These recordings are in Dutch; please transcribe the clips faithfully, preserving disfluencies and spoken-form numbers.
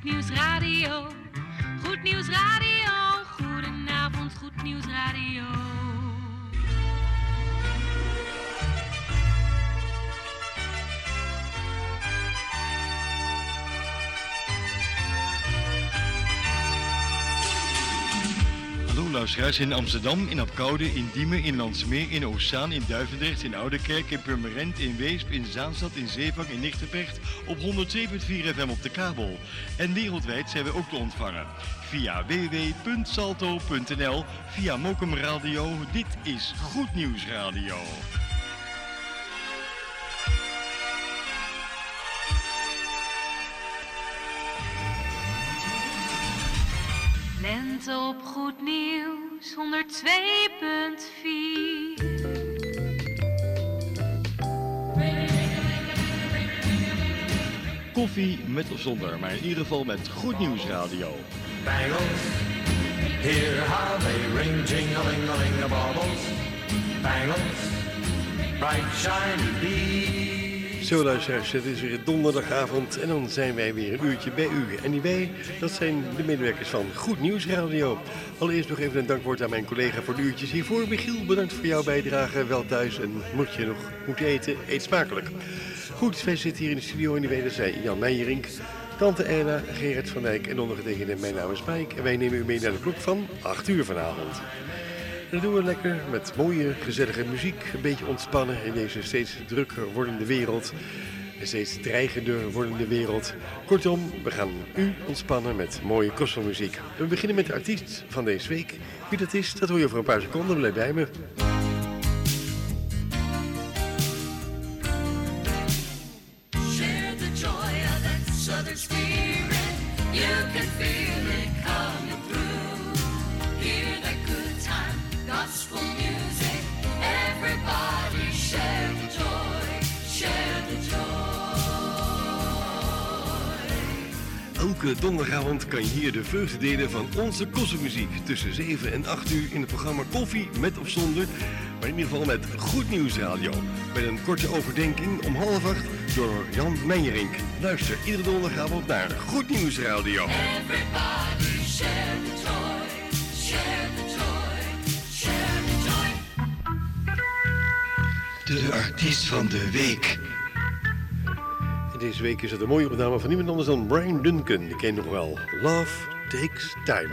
Nieuws Radio. Goed Nieuws Radio. Goedenavond, Goed Nieuws Radio. Hallo luisteraars in Amsterdam, in Apkoude, in Diemen, in Landsmeer, in Oostzaan, in Duivendrecht, in Oudekerk, in Purmerend, in Weesp, in Zaanstad, in Zeevang, in Nigtevecht op honderd zeven punt vier F M op de kabel. En wereldwijd zijn we ook te ontvangen via w w w punt salto punt n l, via Mokum Radio. Dit is Goed Nieuws Radio. Lente op Goed Nieuws, honderd twee punt vier. Koffie met of zonder, maar in ieder geval met Goed Nieuws Radio. Bangles, hear how they ring, jing-a-ling-a-ling-a-bobbles. Bangles, bright shiny beads. Zo luisteraars, het is weer donderdagavond en dan zijn wij weer een uurtje bij u. En die wij, dat zijn de medewerkers van Goed Nieuws Radio. Allereerst nog even een dankwoord aan mijn collega voor de uurtjes hiervoor. Michiel, bedankt voor jouw bijdrage. Wel thuis en moet je nog moeten eten, eet smakelijk. Goed, wij zitten hier in de studio en die wij zijn Jan Meijerink, tante Erna, Gerard van Dijk en ondergetekende. Mijn naam is Mike en wij nemen u mee naar de klok van acht uur vanavond. En dat doen we lekker met mooie, gezellige muziek, een beetje ontspannen in deze steeds drukker wordende wereld. Een steeds dreigender wordende wereld. Kortom, we gaan u ontspannen met mooie gospelmuziek. We beginnen met de artiest van deze week. Wie dat is, dat hoor je over een paar seconden. Blijf bij me. Share the joy of that southern spirit. You can feel it coming through. Hear that good time gospel music. Everybody share the joy. Share the joy. Elke donderdagavond kan je hier de vreugde delen van onze gospelmuziek. Tussen zeven en acht uur in het programma Koffie met of zonder. Maar in ieder geval met Goed Nieuws Radio. Met een korte overdenking om half acht door Jan Meijerink. Luister iedere donderdagavond naar Goed Nieuws Radio. Everybody share the joy. Share the joy. Share the joy. De artiest van de week. En deze week is het een mooie opname van niemand anders dan Brian Duncan. Die ken je nog wel. Love Takes Time.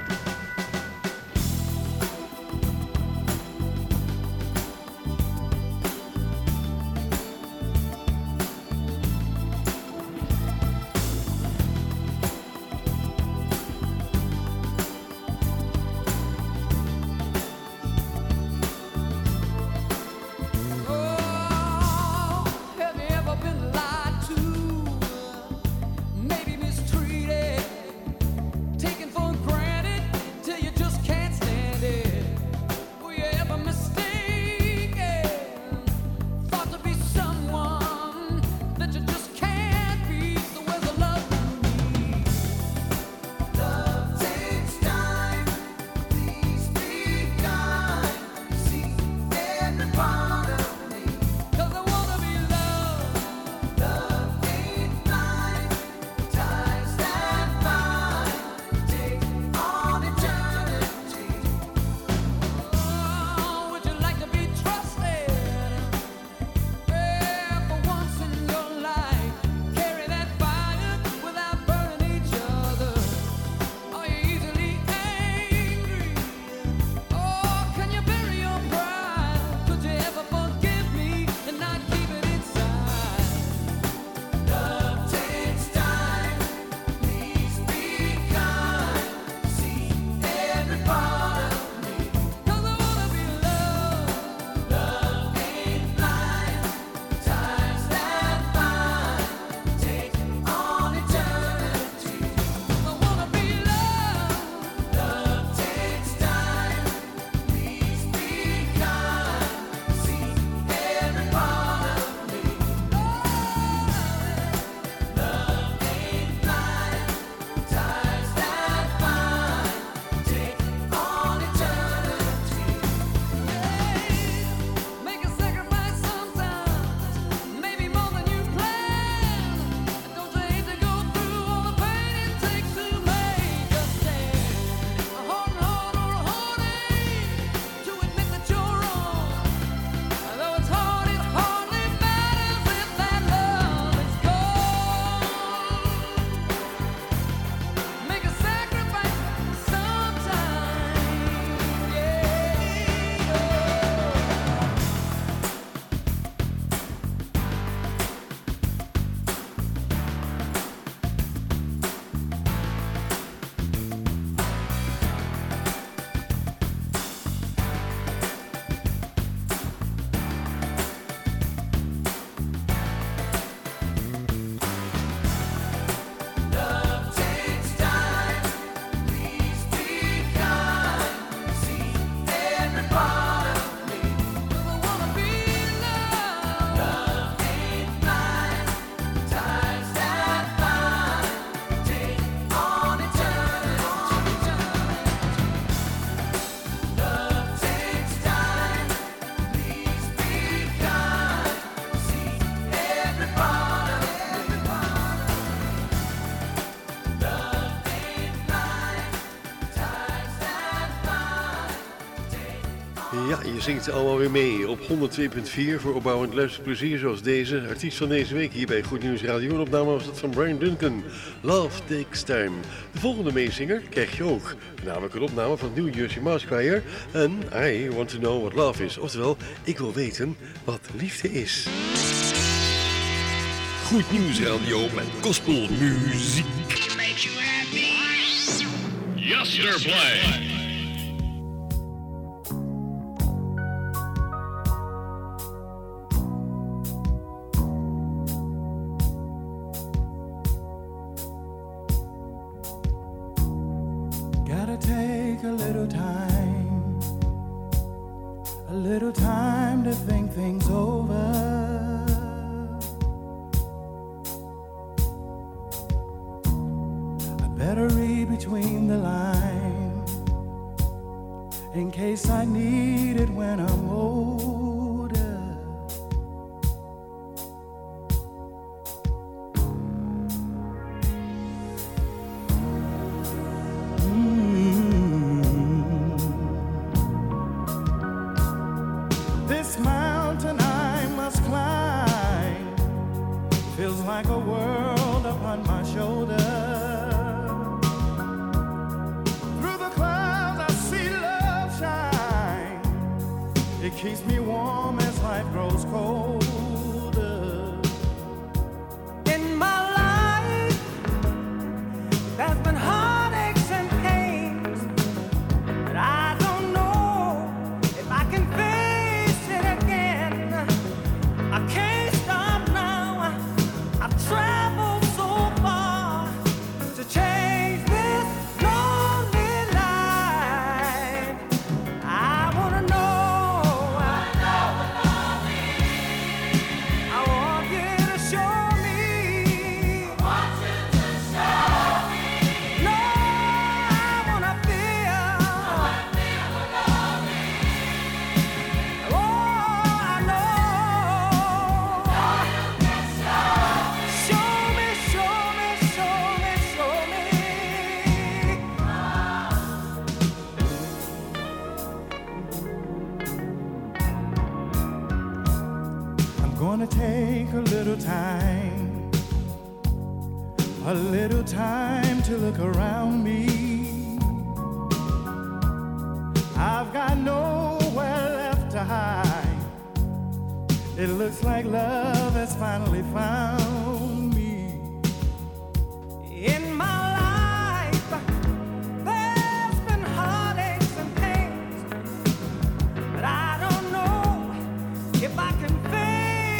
Maybe mistreated, taken for granted. Ja, je zingt allemaal weer mee op honderd twee punt vier voor opbouwend luisterplezier zoals deze. Artiest van deze week hier bij Goed Nieuws Radio. Een opname was dat van Brian Duncan. Love Takes Time. De volgende meezinger krijg je ook. Namelijk een opname van New Jersey Mass Choir. En I Want To Know What Love Is. Oftewel, ik wil weten wat liefde is. Goed Nieuws Radio met gospelmuziek. Yes, sir, play. Gotta take a little time, a little time to think things over. Better read between the lines in case I need it when I'm older. Mm. This mountain I must climb feels like a world upon my shoulder. It keeps me warm as life grows colder. In my life, there's been heartaches and pains, but I don't know if I can face it again. I can't stop now. I've traveled so far to change this lonely life. I wanna know. Gonna take a little time, a little time to look around me. I've got nowhere left to hide. It looks like love has finally found me. In my life, there's been heartaches and pains, but I don't know if I can face.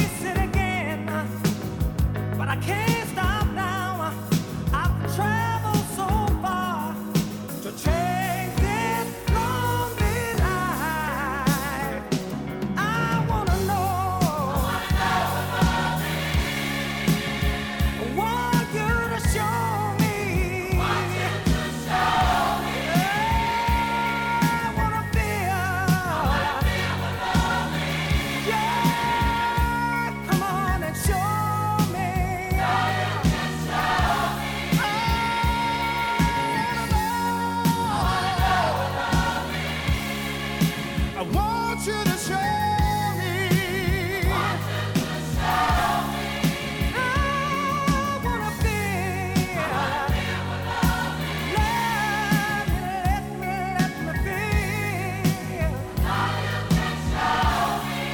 But I can't stop now. I've traveled so far to change this lonely life. I wanna know. I want you to show me. Want you to show me. I wanna feel. I wanna feel what love is. Yeah, come on and show me. I want you to show me. Want you to show me. I wanna feel. I wanna feel what love is. Let me, let me, let me feel. All you can show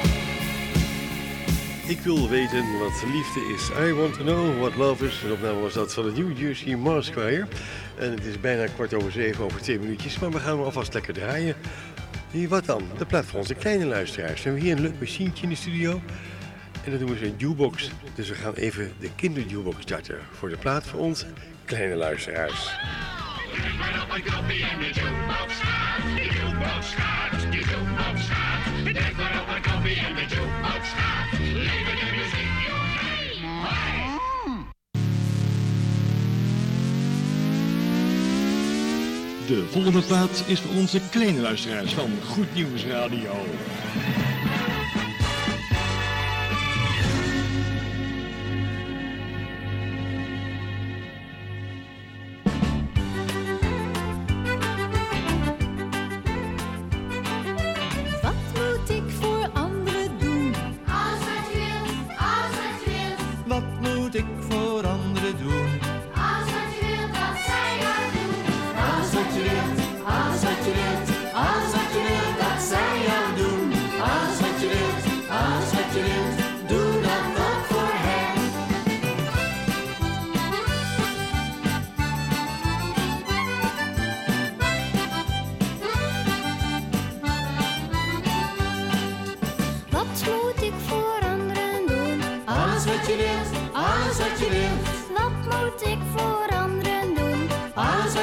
me. Ik wil weten wat liefde is. I want to know what love is. De opname was dat van de New Jersey Mass Choir. En het is bijna kwart over zeven, over twee minuutjes. Maar we gaan hem alvast lekker draaien. Hier, wat dan? De plaat voor onze kleine luisteraars. We hebben hier een leuk machientje in de studio. En dat noemen ze een jukebox. Dus we gaan even de kinderjukebox starten. Voor de plaat voor onze kleine luisteraars. De volgende plaat is voor onze kleine luisteraars van Goed Nieuws Radio. Wat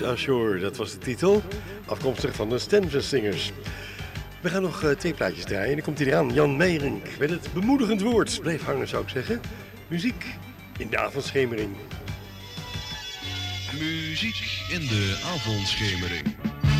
Boat Ashore, dat was de titel. Afkomstig van de Stanford Singers. We gaan nog uh, twee plaatjes draaien en dan komt hij eraan. Jan Meijering met het bemoedigend woord. Blijf hangen, zou ik zeggen. Muziek in de avondschemering. Muziek in de avondschemering.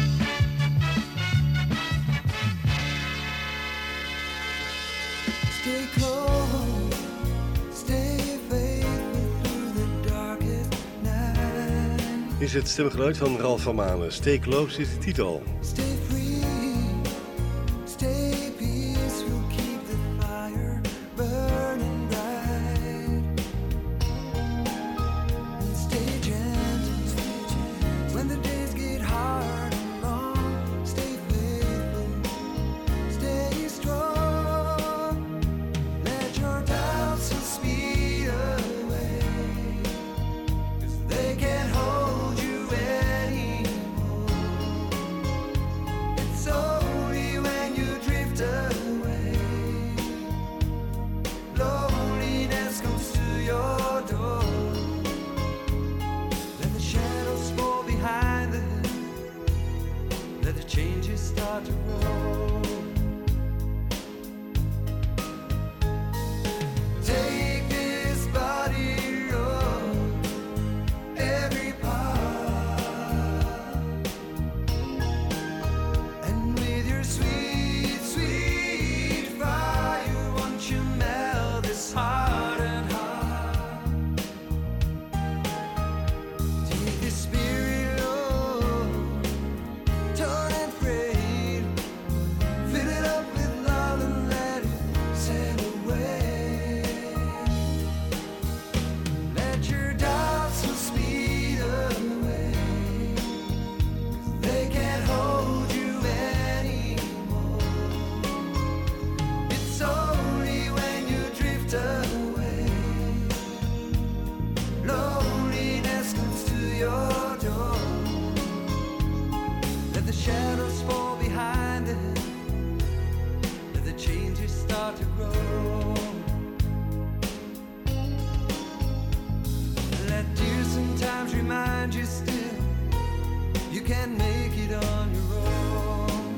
Stay close, stay faithful through the darkest night. Is het stemgeluid van Ralf van Malen. Stay Close is de titel. Stay free, stay peaceful, keep the fire burning bright. And stay gentle, stay gentle. When the days get hard and long, stay faithful, stay strong. Let your doubts speed away, 'cause they can't hold you anymore. It's only when you drift away, loneliness comes to your door. Let the shadows fall behind them, let the changes start to roll. Take this body road, every part, and with your sweet, sweet fire, won't you melt this heart and heart? Take this spirit load, torn and frayed, fill it up with love and let it sail away. Let your doubts speed away, 'cause they can't hold you anymore. It's only when you drift away, loneliness comes to your door. Let the shadows fall behind it, let the changes start to grow. Let tears sometimes remind you still, you can't make it on your own.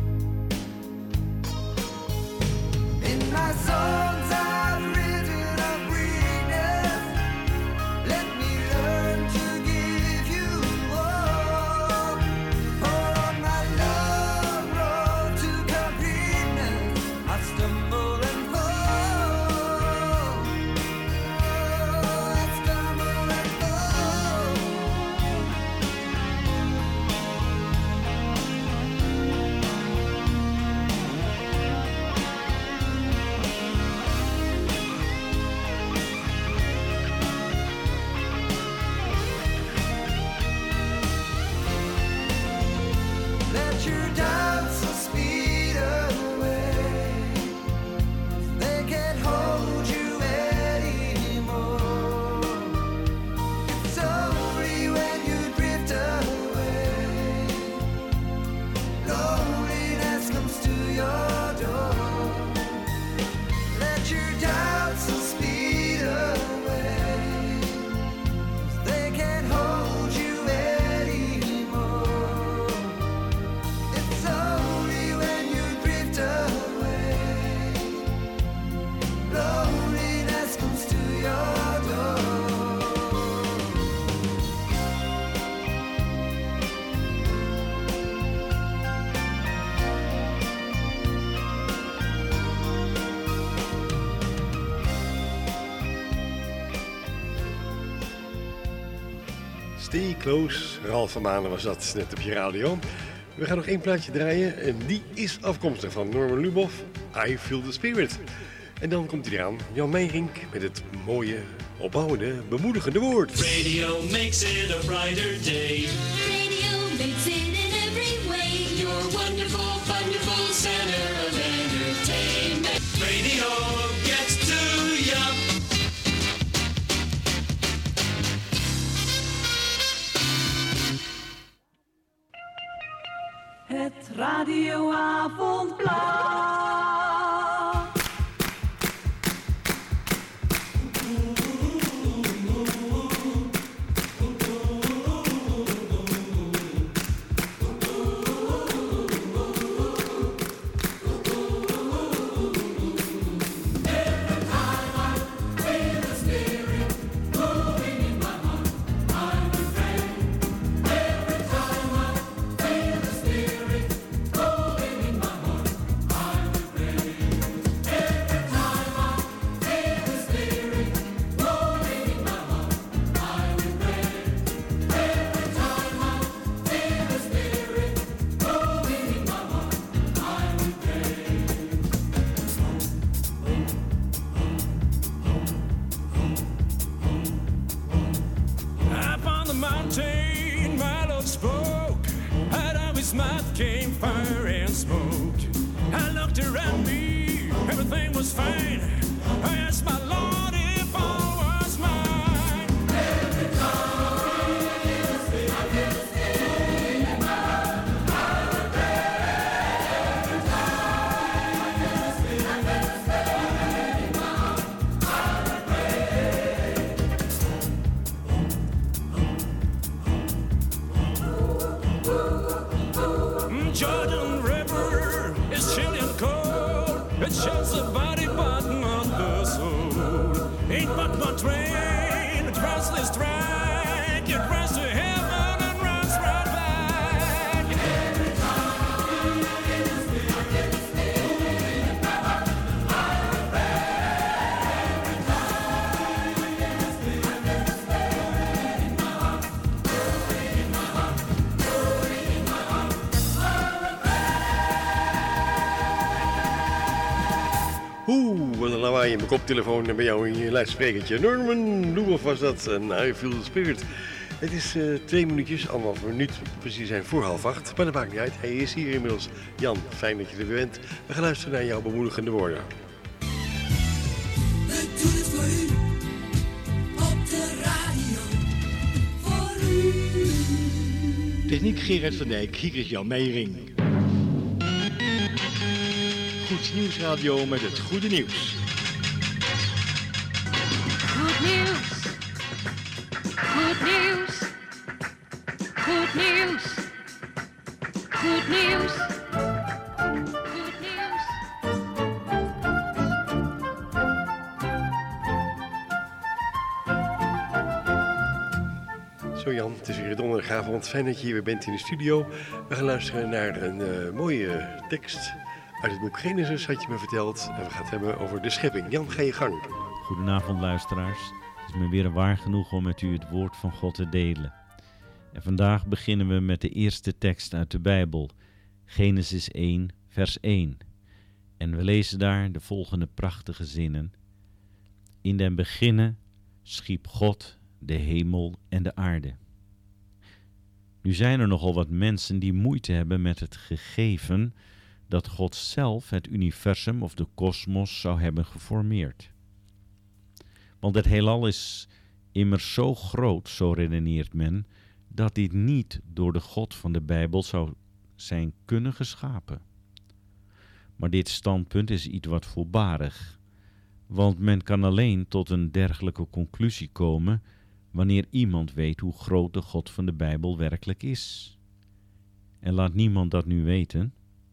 In my songs I've written of weakness, let me learn to give you all. For on my long road to completeness, I stumble and fall. I stumble and fall. Let your doubts speed away, they can't hold you anymore. It's only when you drift away, loneliness comes to your door. Let your doubts speed away, they can't hold you anymore. It's only when you drift away, loneliness comes to your door. Stay Close, Ralf van Malen was dat net op je radio. We gaan nog één plaatje draaien en die is afkomstig van Norman Lubov, I Feel the Spirit. En dan komt hij eraan, Jan Meijering met het mooie, opbouwende, bemoedigende woord. Radio makes it a brighter day. Radio makes it in every way. Your wonderful, wonderful center of entertainment. Radio gets to ya. Het radioavondblad. his mouth came fire and smoke. I looked around me, everything was fine. I asked my Lord if all was mine. Every time you speak, I feel the sting in my heart. I regret. Every time you speak, I feel the sting in my heart. I regret. Jordan River is chilly and cold. It shells the body but not the soul. Ain't but one train, a crossless track. It runs to heaven and runs right back. Every time you speak, I get the steam in my heart. I regret. Every time you speak, I get the steam in my heart. In my heart, in my heart. Oeh, wat een lawaai in mijn koptelefoon en bij jou in je luidsprekertje. Norman Loehoff was dat en I Feel the Spirit. Het is uh, twee minuutjes, anderhalf minuut precies zijn voor half acht. Maar dat maakt niet uit, hij is hier inmiddels. Jan, fijn dat je er weer bent. We gaan luisteren naar jouw bemoedigende woorden. We doen het voor u, op de radio, voor u. Techniek Gerard van Dijk, hier is Jan Meijering. Goed Nieuwsradio met het goede nieuws. Goed nieuws. Goed nieuws. Goed nieuws. Goed nieuws. Goed nieuws. Zo Jan, het is weer donderdagavond. Fijn dat je hier weer bent in de studio. We gaan luisteren naar een uh, mooie tekst uit het boek Genesis, had je me verteld. En we gaan het hebben over de schepping. Jan, ga je gang. Goedenavond luisteraars. Het is me weer een waar genoeg om met u het woord van God te delen. En vandaag beginnen we met de eerste tekst uit de Bijbel. Genesis één, vers één. En we lezen daar de volgende prachtige zinnen. In den beginne schiep God de hemel en de aarde. Nu zijn er nogal wat mensen die moeite hebben met het gegeven dat God zelf het universum of de kosmos zou hebben geformeerd. Want het heelal is immers zo groot, zo redeneert men, dat dit niet door de God van de Bijbel zou zijn kunnen geschapen. Maar dit standpunt is iets wat voorbarig, want men kan alleen tot een dergelijke conclusie komen wanneer iemand weet hoe groot de God van de Bijbel werkelijk is. En laat niemand dat nu weten.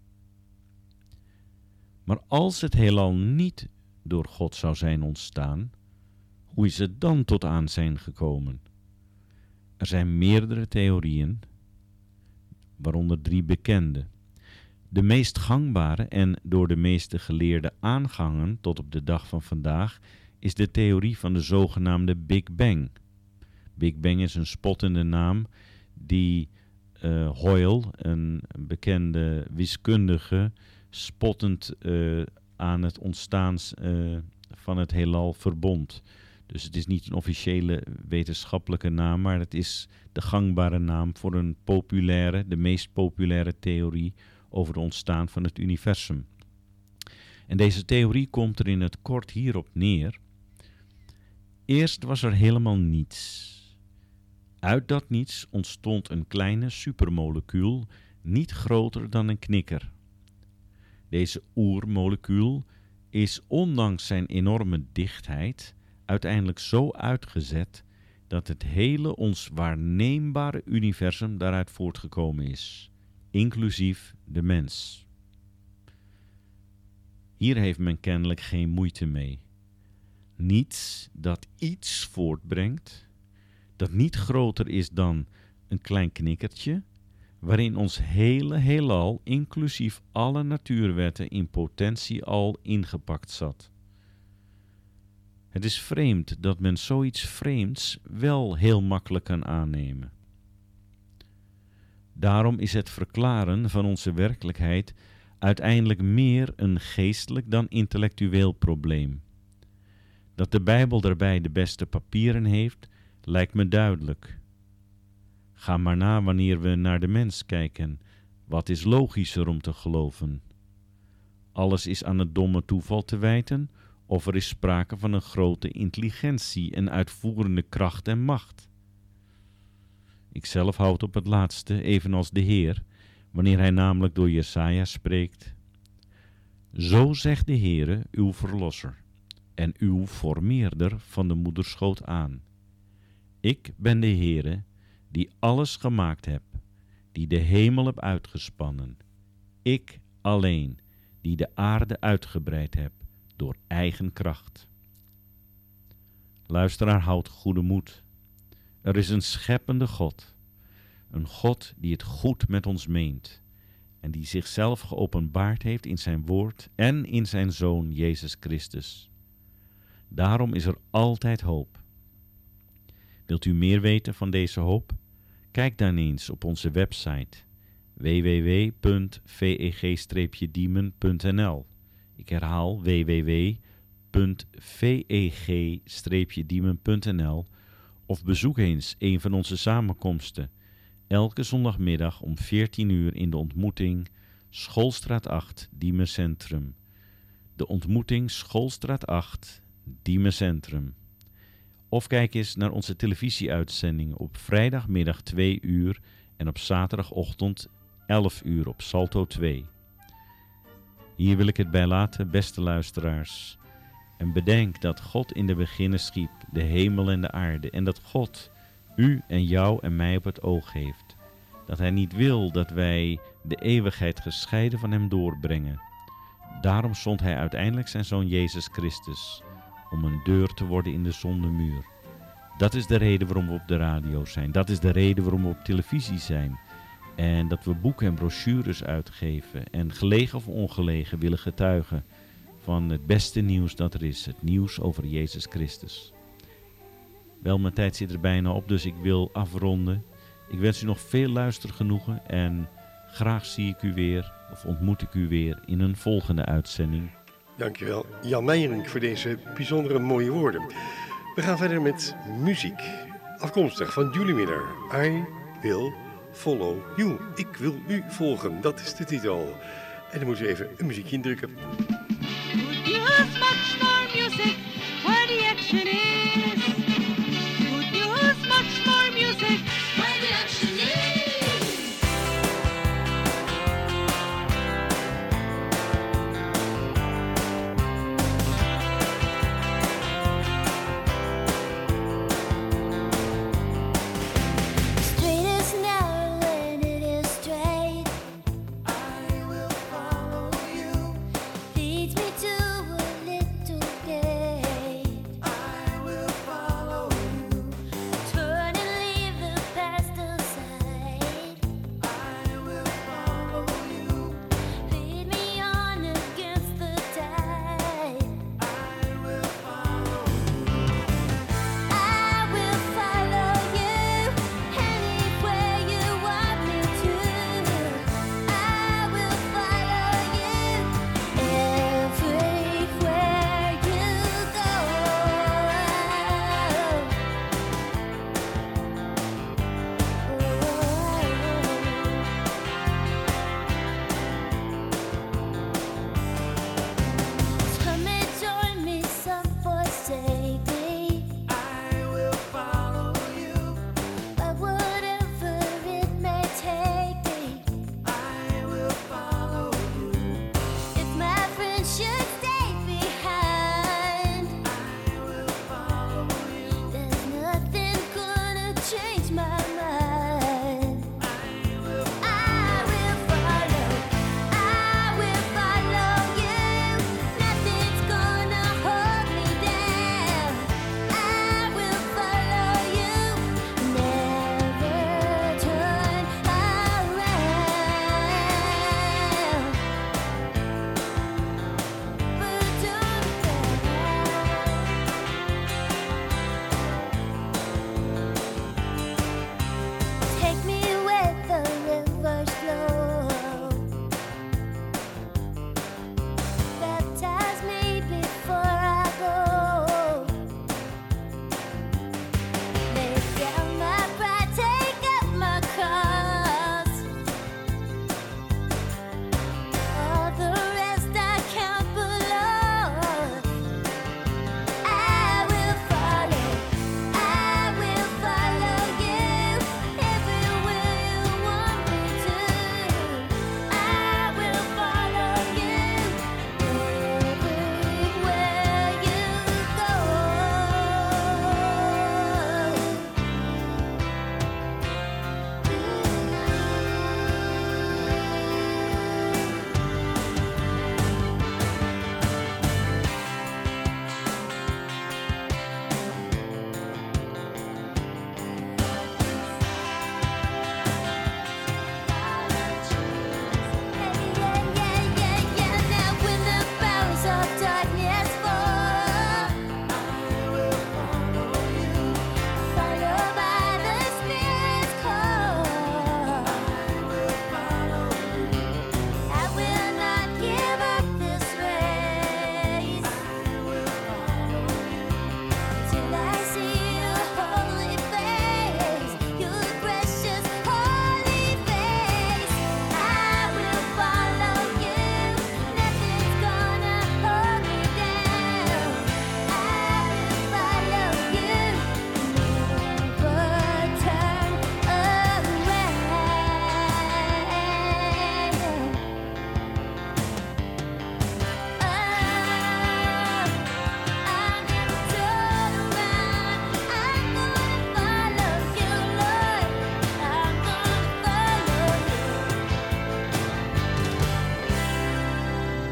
Maar als het heelal niet door God zou zijn ontstaan, hoe is het dan tot aan zijn gekomen? Er zijn meerdere theorieën, waaronder drie bekende. De meest gangbare en door de meeste geleerden aangehangen tot op de dag van vandaag is de theorie van de zogenaamde Big Bang. Big Bang is een spottende naam die uh, Hoyle, een bekende wiskundige, spottend uh, aan het ontstaan uh, van het heelal verbond. Dus het is niet een officiële wetenschappelijke naam, maar het is de gangbare naam voor een populaire, de meest populaire theorie over het ontstaan van het universum. En deze theorie komt er in het kort hierop neer. Eerst was er helemaal niets. Uit dat niets ontstond een kleine supermolecuul, niet groter dan een knikker. Deze oermolecuul is ondanks zijn enorme dichtheid uiteindelijk zo uitgezet dat het hele ons waarneembare universum daaruit voortgekomen is, inclusief de mens. Hier heeft men kennelijk geen moeite mee. Niets dat iets voortbrengt, dat niet groter is dan een klein knikkertje, waarin ons hele heelal, inclusief alle natuurwetten, in potentie al ingepakt zat. Het is vreemd dat men zoiets vreemds wel heel makkelijk kan aannemen. Daarom is het verklaren van onze werkelijkheid uiteindelijk meer een geestelijk dan intellectueel probleem. Dat de Bijbel daarbij de beste papieren heeft, lijkt me duidelijk. Ga maar na wanneer we naar de mens kijken. Wat is logischer om te geloven? Alles is aan het domme toeval te wijten, of er is sprake van een grote intelligentie en uitvoerende kracht en macht? Ikzelf houd op het laatste, evenals de Heer, wanneer hij namelijk door Jesaja spreekt. Zo zegt de Heere, uw verlosser, en uw formeerder van de moederschoot aan. Ik ben de Heere, die alles gemaakt heb, die de hemel heb uitgespannen. Ik alleen, die de aarde uitgebreid heb, door eigen kracht. Luisteraar, houd goede moed. Er is een scheppende God, een God die het goed met ons meent en die zichzelf geopenbaard heeft in zijn woord en in zijn Zoon Jezus Christus. Daarom is er altijd hoop. Wilt u meer weten van deze hoop? Kijk dan eens op onze website w w w punt v e g streepje diemen punt n l. Ik herhaal w w w punt v e g streepje diemen punt n l of bezoek eens een van onze samenkomsten elke zondagmiddag om veertien uur in de ontmoeting Schoolstraat acht, Diemen Centrum. De ontmoeting Schoolstraat acht, Diemen Centrum. Of kijk eens naar onze televisieuitzending op vrijdagmiddag twee uur en op zaterdagochtend elf uur op Salto twee. Hier wil ik het bij laten, beste luisteraars. En bedenk dat God in de beginnen schiep de hemel en de aarde en dat God u en jou en mij op het oog heeft. Dat hij niet wil dat wij de eeuwigheid gescheiden van hem doorbrengen. Daarom zond hij uiteindelijk zijn Zoon Jezus Christus om een deur te worden in de zondemuur. Dat is de reden waarom we op de radio zijn. Dat is de reden waarom we op televisie zijn. En dat we boeken en brochures uitgeven en gelegen of ongelegen willen getuigen van het beste nieuws dat er is. Het nieuws over Jezus Christus. Wel, mijn tijd zit er bijna op, dus ik wil afronden. Ik wens u nog veel luistergenoegen en graag zie ik u weer of ontmoet ik u weer in een volgende uitzending. Dankjewel Jan Meijering voor deze bijzondere mooie woorden. We gaan verder met muziek. Afkomstig van Julie Miller. I Will Follow You. Ik wil u volgen, dat is de titel. En dan moeten we even een muziekje indrukken. Good news, much more music, where the action is. Good news, much more music, where the action is. Straight is narrow and it is straight. I will follow you. Leads me to a little gate. I will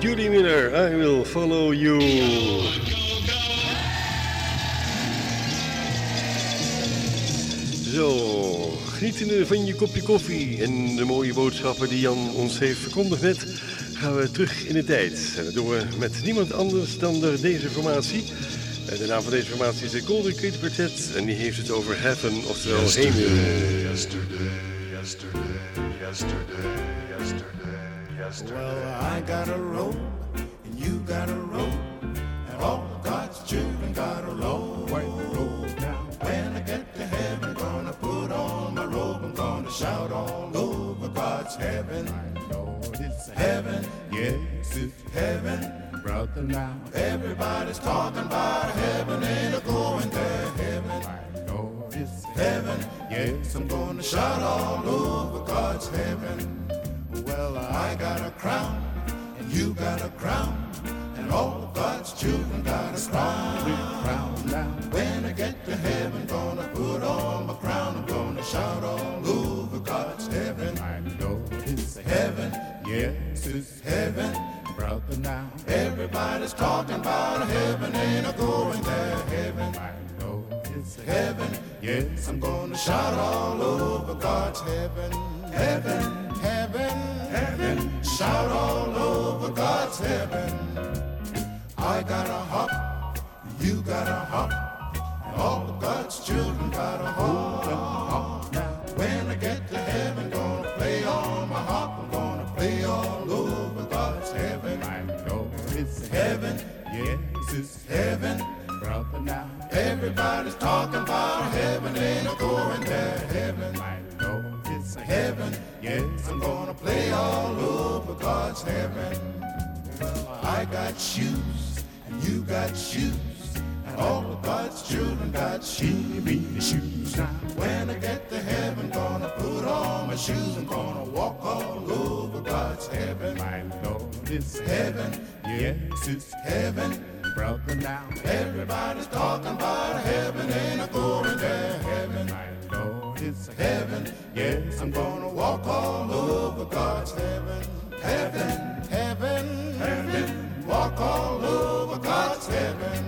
Judy Miller, I Will Follow You. Zo, genietende van je kopje koffie en de mooie boodschappen die Jan ons heeft verkondigd net, gaan we terug in de tijd. En dat doen we met niemand anders dan de, deze formatie. En de naam van deze formatie is de Golden Gate Quartet en die heeft het over heaven, oftewel hemel. Yesterday, yesterday, yesterday, yesterday, yesterday. Well, I got a rope and you got a rope, and all of God's children got a rope. rope down. When I get to heaven, gonna put on my robe. I'm gonna shout all over God's heaven. I know it's heaven, yes, it's heaven, brother. Now everybody's talking about heaven, ain't a going to heaven. I know it's heaven, yes, I'm gonna shout all over God's heaven. Well, I got a crown, and you got a crown, and all of God's children got a crown. crown. Now, when I get to heaven, gonna put on my crown, I'm gonna shout all over God's heaven. I know it's heaven, yes, it's heaven, brother. Now, everybody's talking about heaven, ain't a going to heaven. I know it's heaven, yes, I'm gonna shout all over God's heaven. Heaven, heaven, heaven, shout all over God's heaven. I got a hop, you got a hop, and all of God's children got a hop. Now, when I get to heaven, gonna play on my harp, I'm gonna play all over God's heaven. I know it's heaven, yes, it's heaven, brother. Now, everybody's talking about heaven, ain't a going to heaven. I know it's heaven, yes, I'm gonna play all over God's heaven. Well, I got shoes, and you got shoes, and all of God's children got shoes. shoes. Now, when I get to heaven, gonna put on my shoes, I'm gonna walk all over God's heaven. I know it's heaven, yes, it's heaven, brother. Now, everybody's talking about heaven, ain't a going to heaven. I know it's heaven, yes, I'm gonna walk all over God's heaven. Heaven, heaven, heaven, walk all over God's heaven.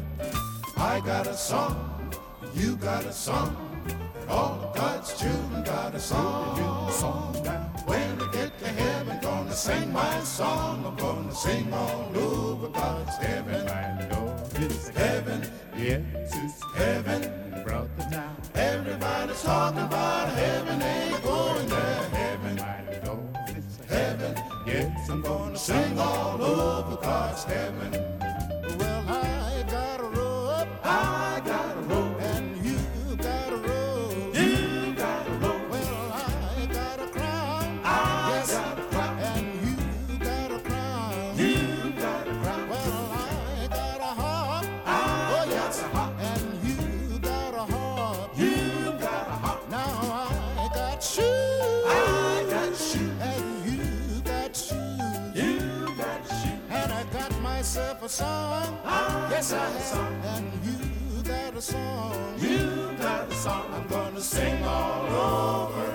I got a song, you got a song, and all of God's children got a song. song. Now, when I get to heaven, gonna sing my song, I'm gonna sing all over God's heaven. I know it's heaven, yes, it's heaven, brother. Now, everybody's talking about heaven, ain't going to heaven. I know it's heaven, yes, I'm gonna sing all over God's heaven. Well, I got a rope, I got a rope, and you got a rope, you got a rope. Well, I got a crown, I yes, got a crown, and you got a crown, you got a crown. Well, I got a harp, I oh yes, a harp, and you got a harp, you got a harp. Now I got shoes, I got shoes, and you got shoes, you got shoes, and I got myself a song, I yes I have, and you got a song, you got a song, I'm gonna sing all over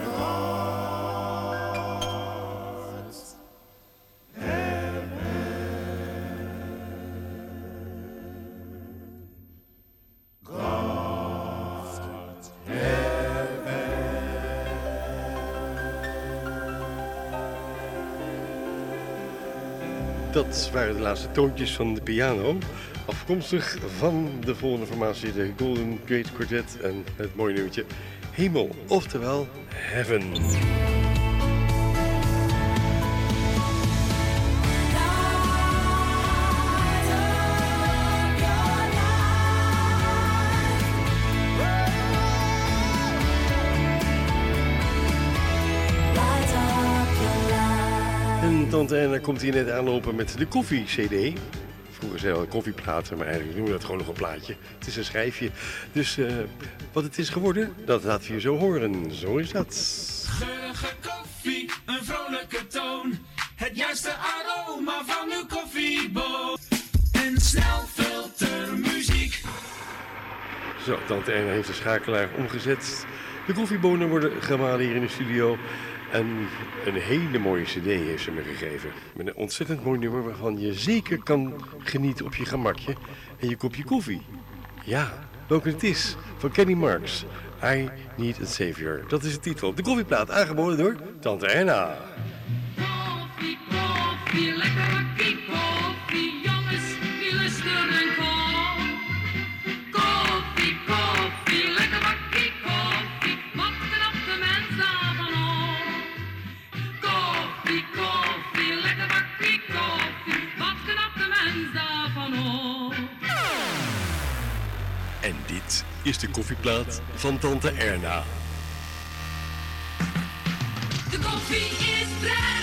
God's heaven. God's heaven. Dat waren de laatste toontjes van de piano. Afkomstig van de volgende formatie, de Golden Gate Quartet en het mooie nummertje Hemel, oftewel Heaven. En Tante Anna komt hier net aanlopen met de koffie-C D. Vroeger zei al koffieplaten, maar eigenlijk noemen we dat gewoon nog een plaatje. Het is een schijfje. Dus uh, wat het is geworden, dat laat je zo horen. Zo is dat. Geurige koffie, een vrolijke toon. Het juiste aroma van uw koffieboon. En snelfiltermuziek. Zo, Tante Anna heeft de schakelaar omgezet. De koffiebonen worden gemalen hier in de studio. En een hele mooie cd heeft ze me gegeven. Met een ontzettend mooi nummer waarvan je zeker kan genieten op je gemakje en je kopje koffie. Ja, welke het is, van Kenny Marks. I Need a Savior. Dat is de titel. De koffieplaat, aangeboden door Tante Erna. Koffie, koffie, lekker bakkie koffie, jongens, die lusten en kom. Koffie, koffie, lekker bakkie koffie, wat knapt de mens daarvan op? Koffie, koffie, lekker bakkie koffie, wat knapt de mens daarvan op? En dit is de koffieplaat van Tante Erna. De koffie is bruin.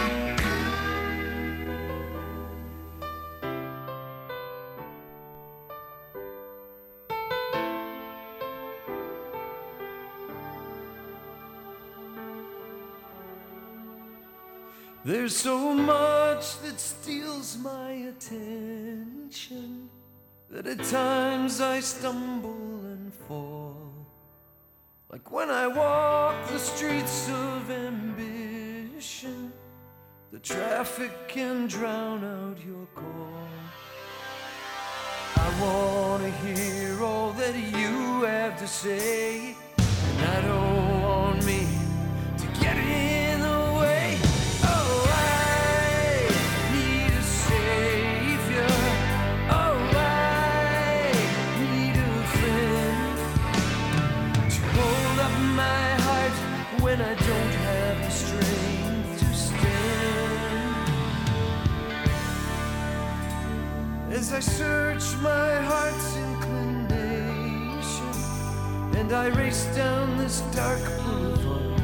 There's so much that steals my attention that at times I stumble and fall. Like when I walk the streets of ambition, the traffic can drown out your call. I wanna hear all that you have to say, and I don't want me to get in the way. Oh, I need a savior. Oh, I need a friend to hold up my heart when I don't have the strength to stand. As I search my heart's inclination and I race down this dark boulevard,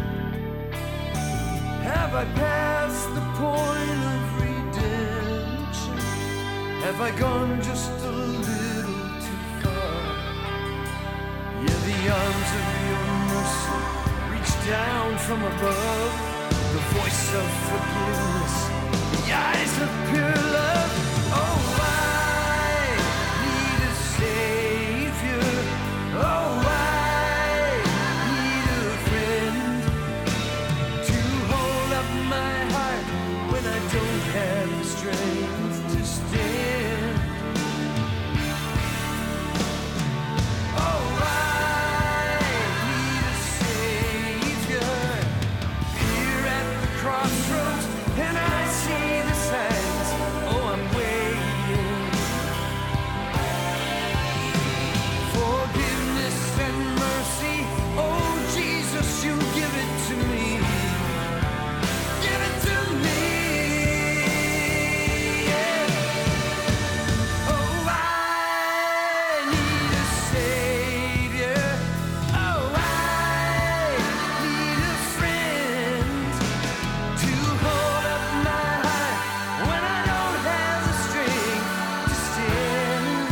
have I passed the point of redemption? Have I gone just a little too far? Yeah, the arms of your mercy reach down from above, the voice of forgiveness, the eyes of pure love. Oh, I need a savior. Oh, I need a friend to hold up my heart when I don't have the strength to stand. Oh, I need a savior here at the crossroads, and I see the signs. Oh, I'm waiting. Forgiveness and mercy. Oh, Jesus, you give it to me. Give it to me. Yeah. Oh, I need a savior. Oh, I need a friend to hold up my heart when I don't have the strength to stand.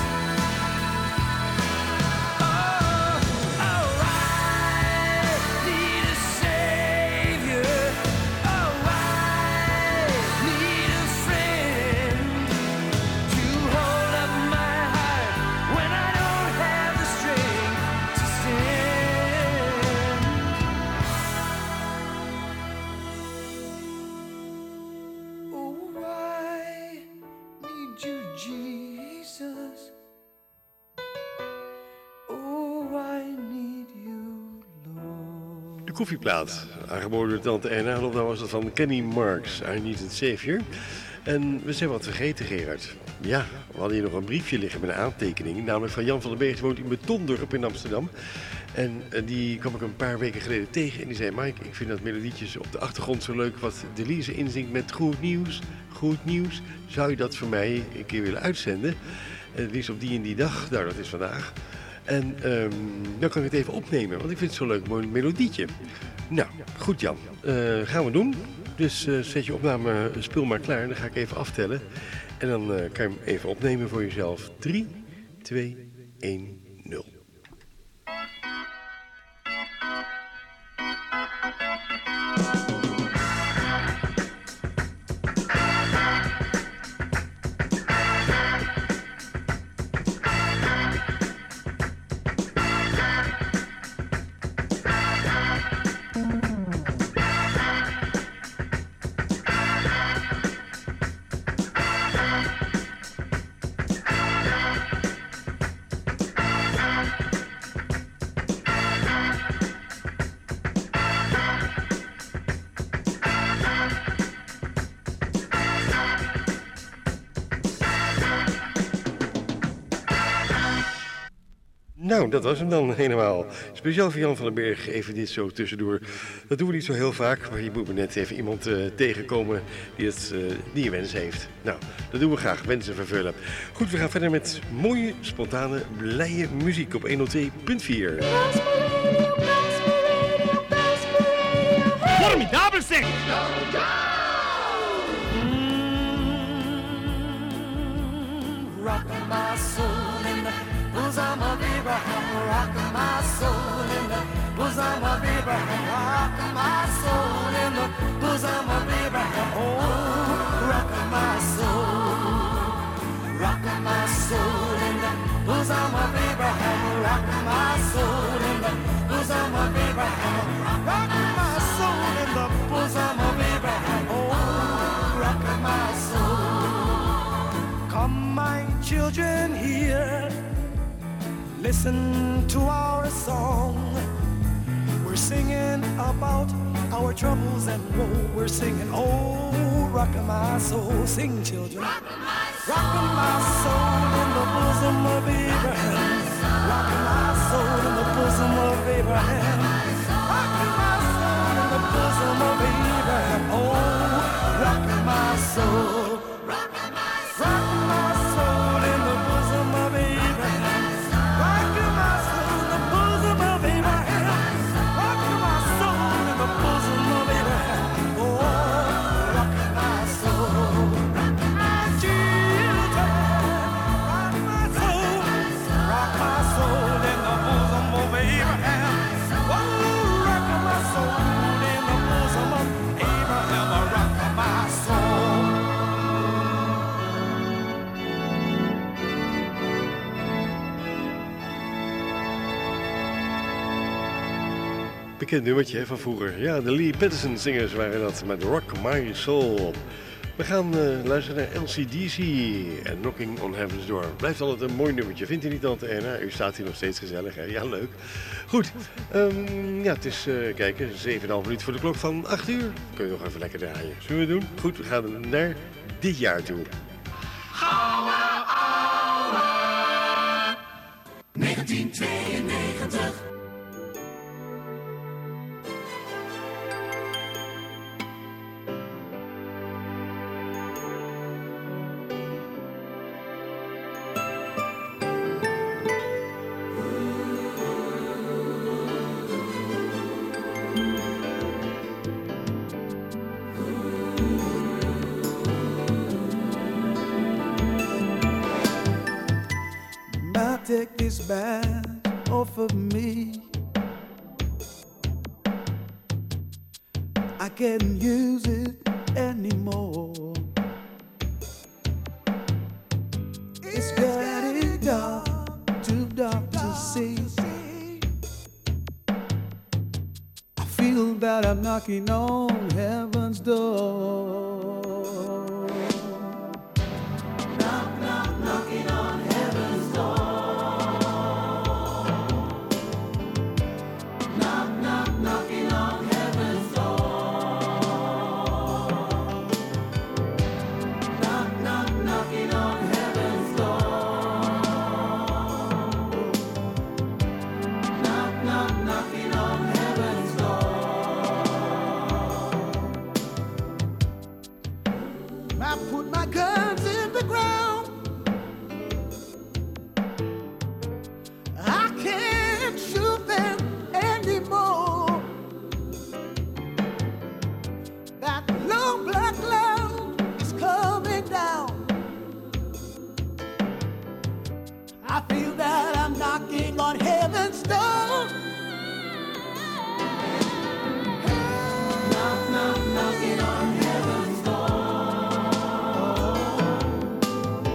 Oh, oh, I need a savior. Oh, I need a friend to hold up my heart when I don't have the strength to stand. Oh, I need you, Jesus. Oh, I need you, Lord. De koffieplaat, aangeboden door Tante Erna. Dat was het van Kenny Marks, I Need a Savior. En we zijn wat vergeten, Gerard. Ja, we hadden hier nog een briefje liggen met een aantekening. Namelijk van Jan van den Berg, die woont in Betondorp in Amsterdam. En uh, die kwam ik een paar weken geleden tegen. En die zei, Mike, ik vind dat melodietjes op de achtergrond zo leuk. Wat Delise inzingt met goed nieuws, goed nieuws. Zou je dat voor mij een keer willen uitzenden? En het is op die en die dag. Nou, dat is vandaag. En um, dan kan ik het even opnemen, want ik vind het zo'n leuk mooi melodietje. Nou, goed Jan. Uh, gaan we doen. Dus uh, zet je opname spul maar klaar. Dan ga ik even aftellen. En dan uh, kan je hem even opnemen voor jezelf. drie, twee, één, nul. Nou, dat was hem dan helemaal. Speciaal voor Jan van den Berg, even dit zo tussendoor. Dat doen we niet zo heel vaak, maar je moet me net even iemand uh, tegenkomen die, het, uh, die een wens heeft. Nou, dat doen we graag, wensen vervullen. Goed, we gaan verder met mooie, spontane, blije muziek op honderdtwee punt vier. Formidabel zeg! Rockin' my soul in the bosom of Abraham. Rockin' my soul in the bosom of Abraham. Rockin' my soul in the bosom of Abraham. Oh, rockin' my soul. Rockin' my soul in the bosom of Abraham. Rockin' my soul in the bosom of Abraham. Rockin' my soul in the bosom of Abraham. Oh, rockin' my soul. Come, my children, here, listen to our song. We're singing about our troubles and woe. We're singing, oh, rockin' my soul. Sing, children. Rockin' my soul, rockin' my soul in the bosom of Abraham. Rockin' my soul in the bosom of Abraham. Rockin' my soul in the bosom of Abraham. Oh, rockin' my soul. Rockin' my soul. Rockin' my soul in the bosom of Abraham. Rockin' my soul in the bosom of Abraham. Rockin' my soul in the bosom of Abraham. Oh, rockin' my soul. Rockin' my children. Rock my soul. Rock my soul in the bosom of Abraham. Oh, rockin' my soul in the bosom of Abraham. Rockin' my soul. Bekend nummertje hè, van vroeger. Ja, de Lee Patterson zingers waren dat met Rock My Soul. We gaan uh, luisteren naar L C D C en Knocking on Heaven's Door. Blijft altijd een mooi nummertje, vindt u niet, Tante Erna? U staat hier nog steeds gezellig, hè? Ja, leuk. Goed, um, ja, het is, uh, kijk, zeven komma vijf minuten voor de klok van acht uur. Kun je nog even lekker draaien. Zullen we doen? Goed, we gaan naar dit jaar toe. Gouden ouwe negentien tweeënnegentig. Take this badge off of me. I can't use it anymore. It's getting dark, too dark to see. I feel that I'm knocking on heaven's door. Knock, knock, knocking on heaven's door. Knocking on heaven's door. Knock, knock, knocking on heaven's door. Knock, knock, knocking on heaven's door. I put my guns in the ground. I can't shoot them anymore. That long black cloud is coming down. I feel that I'm knocking on heaven's door. Knock, knock, knocking on heaven's door.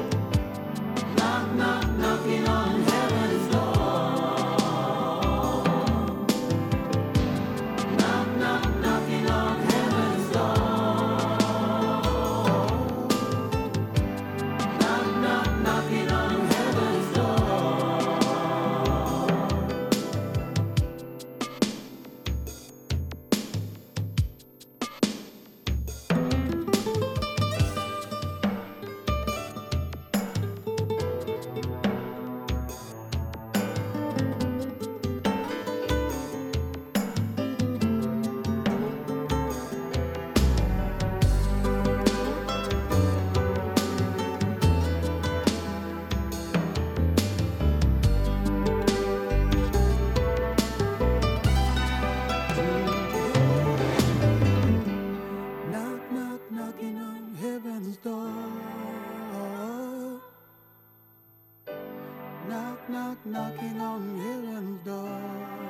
knock, knocking on heaven's door.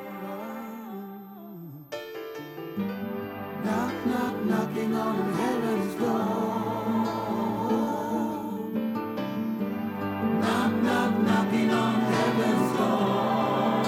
Knock, knock, knocking on heaven's door. Knock, knock, knocking on heaven's door.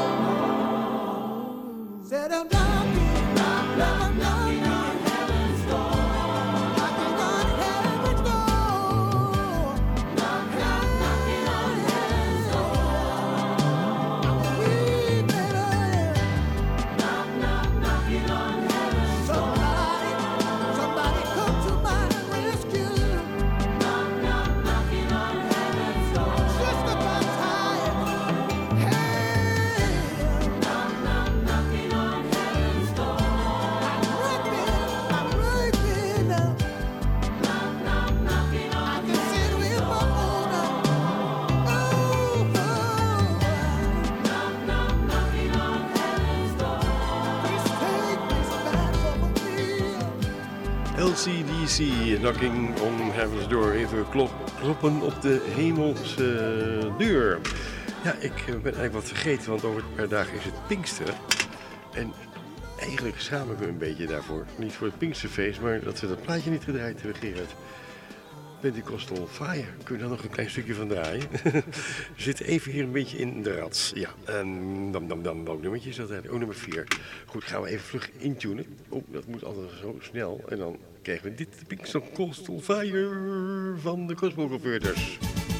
Said I'm knocking, knock, knock, knocking on heaven's door. Knocking on heaven's door. Knock, knock, knocking on heaven's door. We better knock, knock, knocking on heaven's door. Somebody, somebody come to my rescue. Knock, knock, knocking on heaven's door. Sister, I'm tired. Hey, knock, knock, knocking on heaven's door. I'm breaking, I'm breaking up. Knock, knock, knocking on I can see it with my own eyes. Oh, oh. Knock, knock, knocking on heaven's door. Please take this back from me. L C D C, Knocking on Heaven's Door. Even klop, kloppen op de hemelse deur. Ja, ik eh, ben eigenlijk wat vergeten, want over een paar dagen is het Pinkster. En eigenlijk schaam ik me een beetje daarvoor. Niet voor het Pinksterfeest, maar dat we dat plaatje niet gedraaid hebben, Gerard. Pentecostal Fire. Kun je daar nog een klein stukje van draaien? We zitten even hier een beetje in de rats. Ja, en dan, dan, dan, welk nummertje is dat eigenlijk? Oh, nummer vier. Goed, gaan we even vlug intunen. Oh, dat moet altijd zo snel. En dan krijgen we dit, de Pentecostal Fire van de Gospel Converters.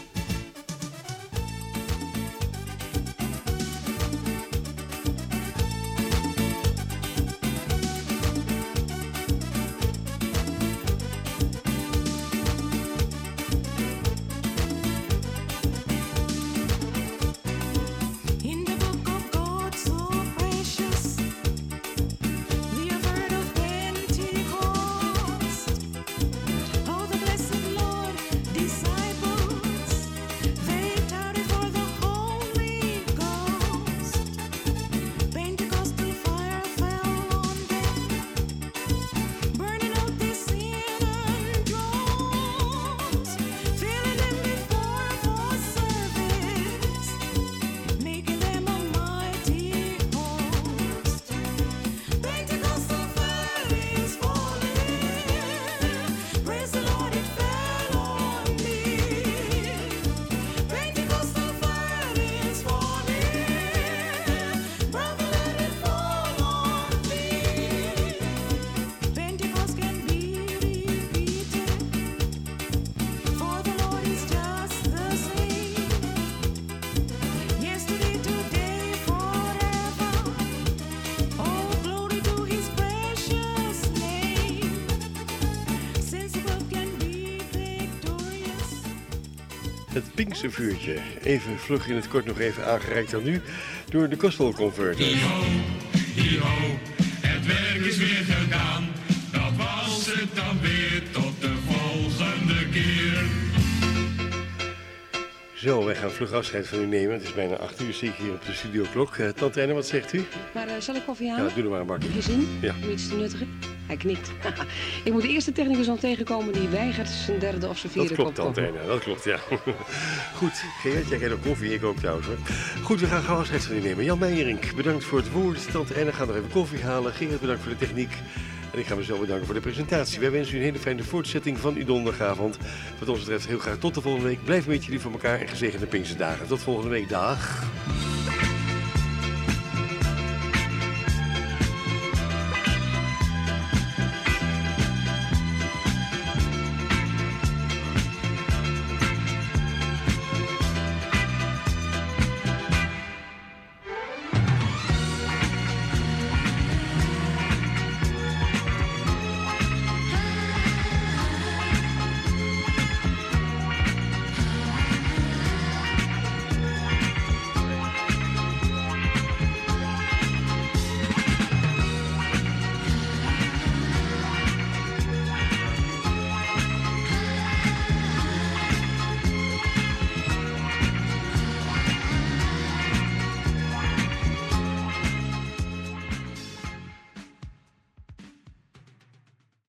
In the book of God so precious, we have heard of Pentecost, how the blessed Lord disciples, they tarried for the Holy Ghost. Pentecostal fire fell on them, burning out their sin and dross, filling them before for service, making them a mighty host. Pentecostal fire is falling. Praise the Lord, it fell on me. Pentecostal fire is falling. Brother, let it fall on me. Pentecost can be repeated, for the Lord is just the same. Yesterday, today, forever. Oh, glory to his precious name. Since the world can be victorious. Het Pinkstervuurtje. Even vlug in het kort nog even aangereikt aan u door de Gospel Converters. Hi-ho, het werk is weer gedaan. Dat was het dan weer, tot de volgende keer. Zo, wij gaan vlug afscheid van u nemen. Het is bijna acht uur, zie ik hier op de studioklok. Uh, Tante Anne, wat zegt u? Maar uh, zal ik koffie halen? Ja, doe er maar een bakje. Heb je zin? Ja. Om iets te nuttigen? Hij knikt. Ik moet de eerste technicus al tegenkomen die weigert zijn derde of zijn Dat vierde klopt, kop Tante koffie. Anne, dat klopt, ja. Goed, Gerard, jij krijgt ook koffie, ik ook trouwens hoor. Goed, we gaan gauw afscheid van u nemen. Jan Meijerink, bedankt voor het woord. Tante Anne gaat nog even koffie halen. Gerard, bedankt voor de techniek. En ik ga mezelf bedanken voor de presentatie. Wij wensen u een hele fijne voortzetting van uw donderdagavond. Wat ons betreft heel graag tot de volgende week. Blijf een beetje lief voor elkaar en gezegende Pinksterdagen. Tot volgende week. Dag.